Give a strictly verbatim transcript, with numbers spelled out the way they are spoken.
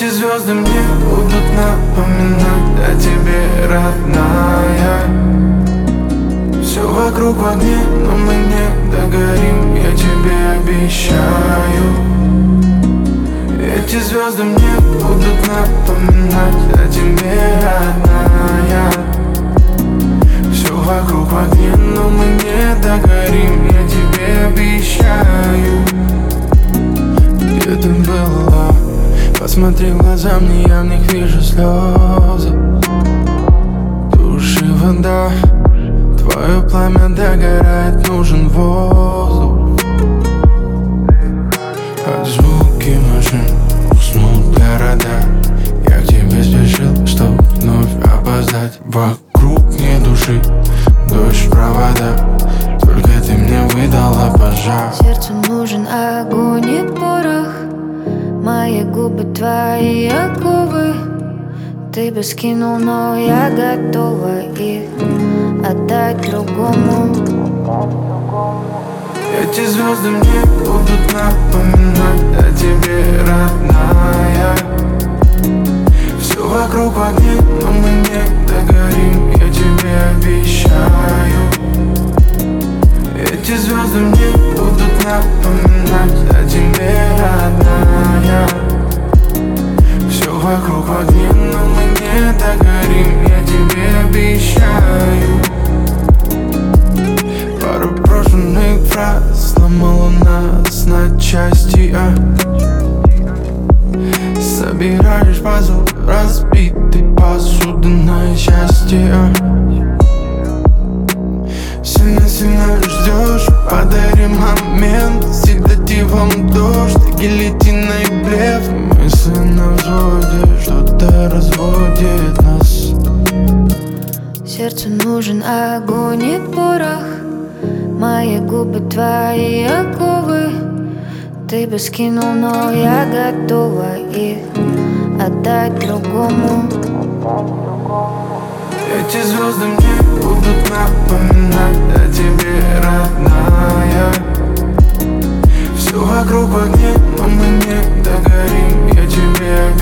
Эти звезды мне будут напоминать о тебе, родная. Все вокруг в огне, но мы не догорим, я тебе обещаю. Эти звезды мне будут напоминать о тебе, родная. Все вокруг в огне, но мы не догорим, я тебе обещаю. Где ты была? Посмотри в глаза мне, я в них вижу слезы. Туши вода, твое пламя догорает, нужен воздух. Под звуки машин уснут города. Я к тебе спешил, чтоб вновь опоздать. Вокруг нет души, дождь в провода. Только ты мне выдала пожар. Сердцу нужен огонь и порох. Мои губы твои оковы. Ты бы скинул, но я готова их отдать другому. Эти звезды мне будут напоминать о тебе, родная. Все вокруг в огне, но мы не догорим, я тебе обещаю. Эти звезды мне будут напоминать о тебе, родная. Все вокруг в огне, но мы не догорим, я тебе обещаю. Пару брошенных фраз сломала нас на части, а собираешь пазл разбитый посуды на счастье, а сильно-сильно ждешь, подарим момент седативом дождь, гильотина и блеф. Мысли на взводе, что-то разводит нас. Сердцу нужен огонь и порох. Мои губы твои оковы. Ты бы скинул, но я готова их отдать другому. Эти звезды мне будут напоминать о тебе, родная. Все вокруг в огне, но мы не догорим, я тебе обещаю.